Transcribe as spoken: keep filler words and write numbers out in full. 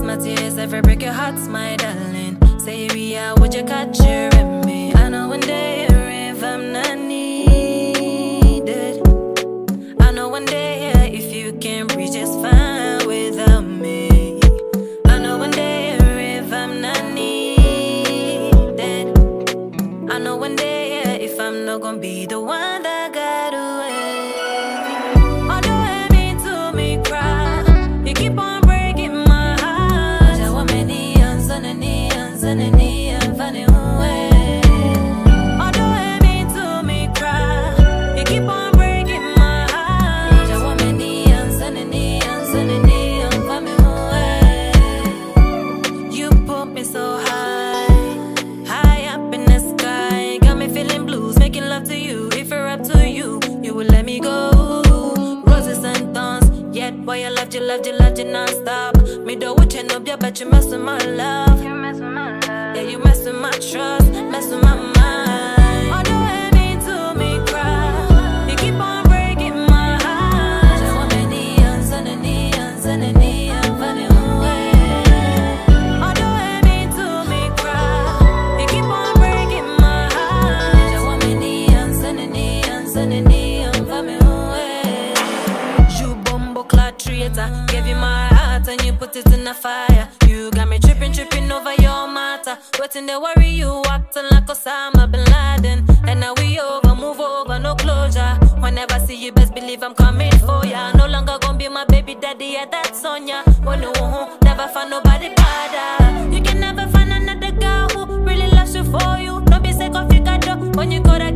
my tears, ever break your hearts, my darling. Say, Ria, would you catch your in me? I know one day if I'm not needed. I know one day if you can't breathe, just fine without me. I know one day if I'm not needed. I know one day if I'm not gonna be the one that got away. Although it mean to me cry, you keep on breaking my heart. I want many hands on the knee, hands on the knee, and funny way. Although it mean to me cry, you keep on breaking my heart. I want many hands on the knee, hands on the knee, and funny way. You put me so high, high up in the sky, got me feeling blues, making love to you. If you're up to you, you will let me go. Roses and thorns, yet boy I loved you, loved you, loved you non-stop. Me do what you know, but you mess with my love. You mess with my love. Yeah, you mess with my trust, mess with my mind. Although it mean to me cry, you keep on breaking my heart. I want many hands on the knee, hands on the knee, and funny way. Although it mean to me cry, you keep on breaking my heart. I want many hands on the knee, hands on the knee, and funny way. You bumbo clad traitor, gave you my heart and you put it in the fire. You got me tripping, tripping over your matter. Waiting they worry you, acting like Osama bin Laden. And now we over, move over, no closure. Whenever I see you, best believe I'm coming for ya. No longer gonna be my baby daddy, yeah, that's on ya. When you home, never find nobody better. You can never find another girl who really loves you for you. Don't be sick of your got when you got